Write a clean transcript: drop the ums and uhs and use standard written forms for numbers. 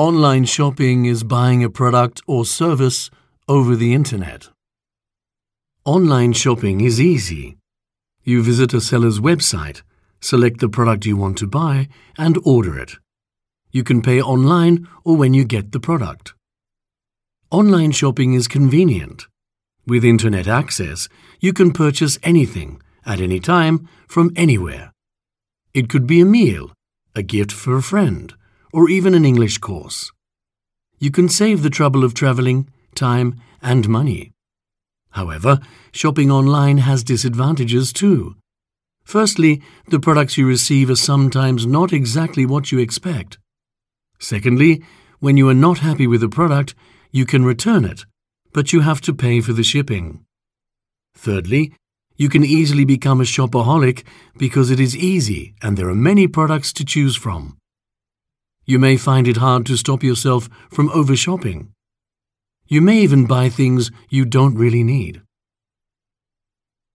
Online shopping is buying a product or service over the internet. Online shopping is easy. You visit a seller's website, select the product you want to buy, and order it. You can pay online or when you get the product. Online shopping is convenient. With internet access, you can purchase anything, at any time, from anywhere. It could be a meal, a gift for a friend, or even an English course. You can save the trouble of traveling, time, and money. However, shopping online has disadvantages too. Firstly, the products you receive are sometimes not exactly what you expect. Secondly, when you are not happy with a product, you can return it, but you have to pay for the shipping. Thirdly, you can easily become a shopaholic because it is easy and there are many products to choose from. You may find it hard to stop yourself from over-shopping. You may even buy things you don't really need.